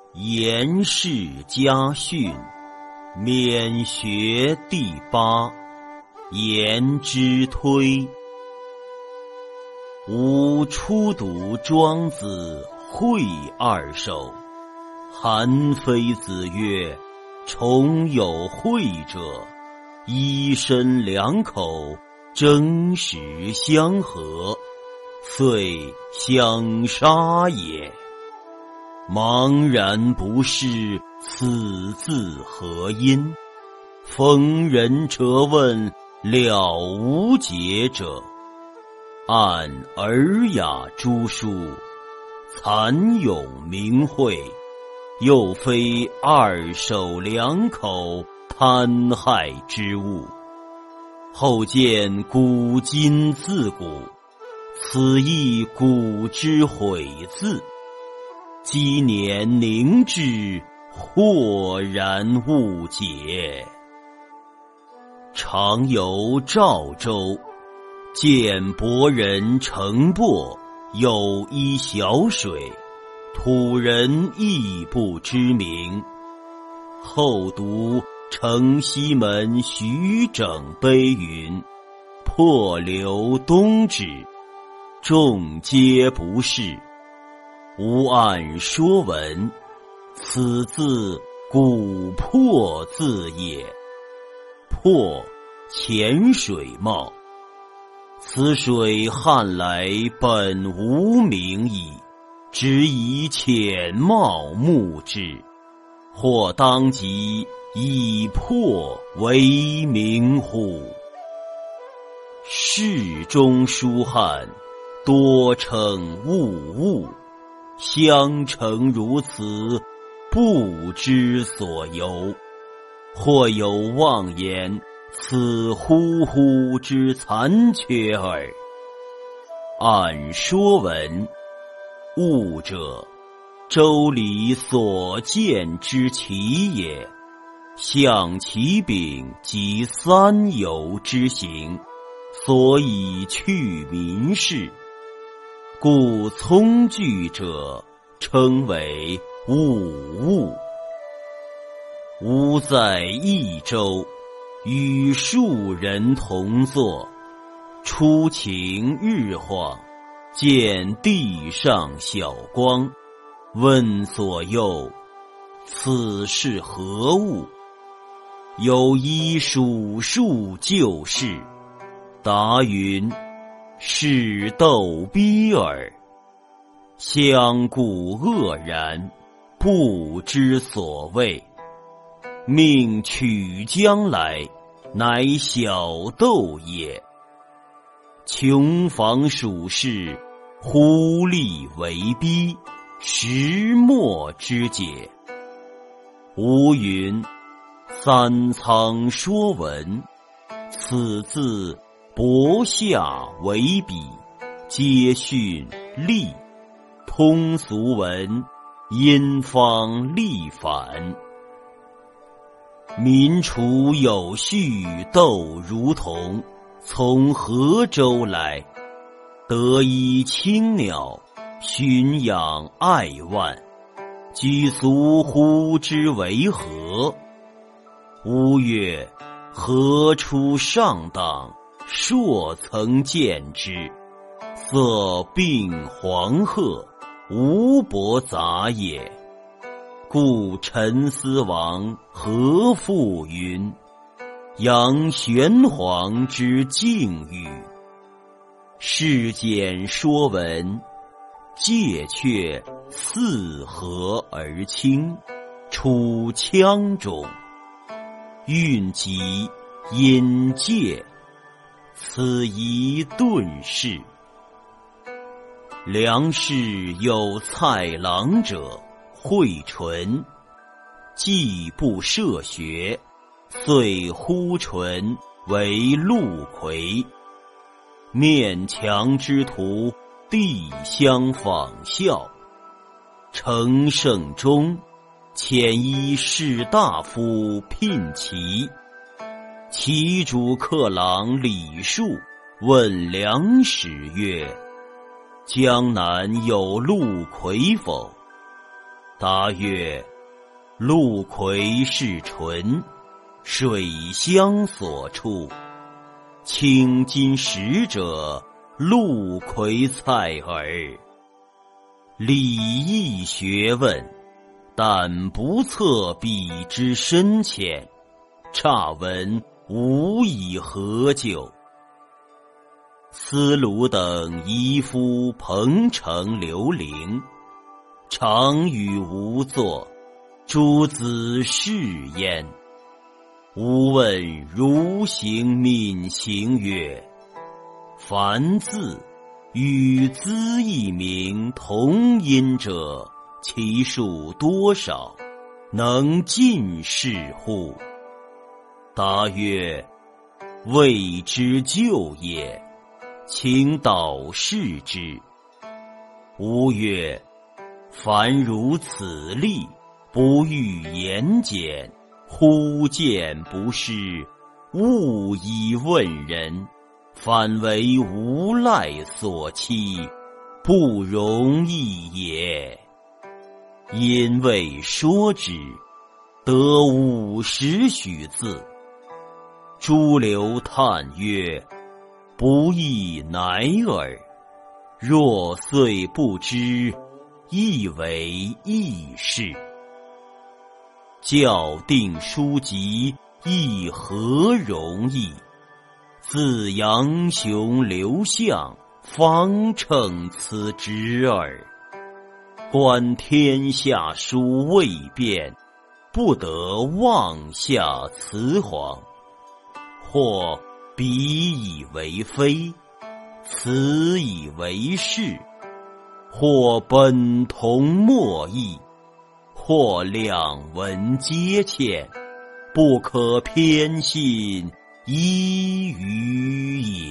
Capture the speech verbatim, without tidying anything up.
严氏家训，免学第八。颜之推。吾初读庄子会二首，韩非子曰：崇有会者，一身两口，真实相合，遂相杀也。茫然不是此字何因？逢人辄问，了无解者。按尔雅诸书，蚕咏明慧，又非二手两口贪害之物。后见古今自古，此亦古之悔字。积年凝滞，豁然悟解。常游赵州，见伯人乘帛，有一小水，土人亦不知名。后读城西门徐整碑云：破流东至，众皆不是。吾按说文，此字古破字也。破，浅水冒。此水汉来本无名矣，只以浅冒目之，或当即以破为名乎？世中书汉，多称物物，相承如此，不知所由。或有妄言，此忽忽之残缺耳。按说文，物者，周礼所见之奇也，象其柄及三游之行，所以去民事，故聪具者称为物物。吾在益州，与数人同坐，初晴日晃，见地上小光，问左右：此是何物？有一数数旧事，答云：是斗逼耳。相顾愕然，不知所谓。命取将来，乃小斗也。穷房属士，忽立为逼，石墨之解。吾云：三仓说文，此字薄下为笔，皆训隶。通俗文，因方立反。民楚有序斗如同，从河州来，得一青鸟，驯养爱万，居俗呼之为何？吾曰：何出上当，硕曾见之，色并黄褐，无伯杂也。故陈思王何复云：扬玄黄之境遇。世间说文，介却四合而清，出腔中，韵急音介，此宜顿释。梁氏有蔡郎者，惠纯，既不涉学，遂呼纯为陆魁。面墙之徒，地相仿效。成圣中，遣一士大夫聘其。其主客郎李树问梁史曰：江南有陆魁否？ 答曰：陆葵是纯，水乡所处。青金石者，陆葵菜耳。礼义学问，但不测彼之深浅，差闻无以何救。司鲁等夷夫彭城刘伶，常与吾坐，诸子是焉。吾问如行敏行曰：凡字与资义名同音者，其数多少？能尽是乎？答曰：未之就也，请导视之。吾曰：凡如此例，不欲言简，忽见不是，勿以问人，反为无赖所欺，不容易也。因为说之，得五十许字。诸刘叹曰：不亦乃尔！若遂不知，亦为异事。校订书籍，亦何容易？自杨雄刘向，方称此职耳。观天下书未变，不得妄下辞谎。或彼以为非，此以为是；或本同末异，或两文皆欠，不可偏信一语也。